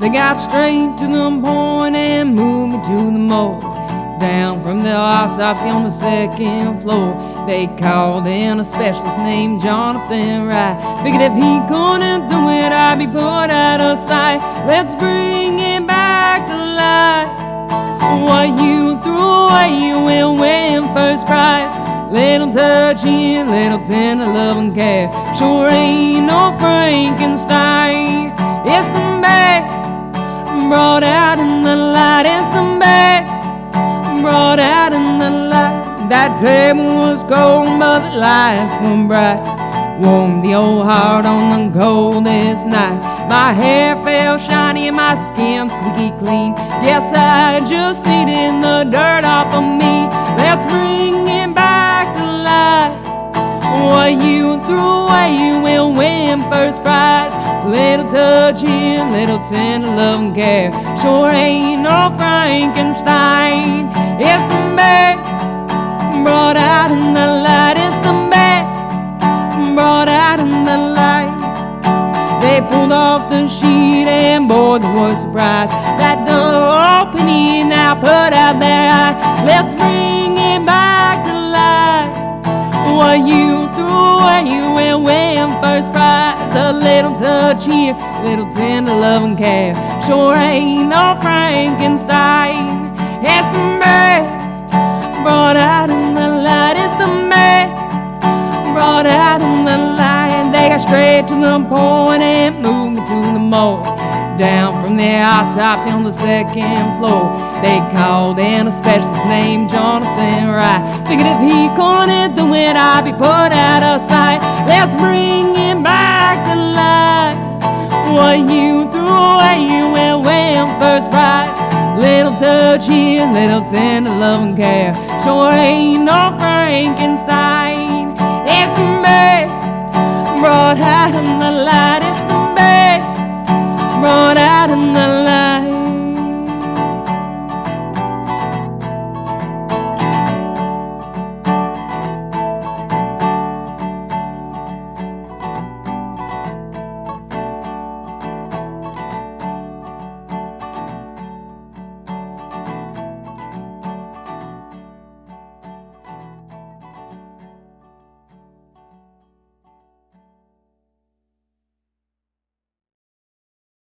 They got straight to the point and moved me to the mold. Down from the autopsy on the second floor. They called in a specialist named Jonathan Wright. Figured if he couldn't do it, I'd be put out of sight. Let's bring it back to life. What you threw away, you will win first prize. Little touchy, little tender love and care. Sure ain't no Frankenstein. It's the best brought out in the light. It's the best brought out in the light. That table was cold, but the lights were bright. Warmed the old heart on the coldest night. My hair felt shiny and my skin squeaky clean. Yes, I just needed the dirt off of me. Let's bring it back to life. What you threw away, you will win first prize. Little touchy, little tender love and care. Sure ain't no Frankenstein. It's the best brought out in the light. It's the best brought out in the light. They pulled off the sheet and boy, they were surprised. That door opening now put out their eye. Let's bring it back to life. What you threw away, you will win first prize. A little touch here, little tender love and care. Sure ain't no Frankenstein. It's the best brought out in the light. It's the best brought out in the light. They got straight to the point and moved me to the mold. Down from the autopsy on the second floor. They called in a specialist named Jonathan Wright. Figured if he couldn't do it, I'd be put out of sight. Let's bring it back to life. What you threw away, you will win first prize. Little touch here, little tender love and care. Sure ain't no Frankenstein.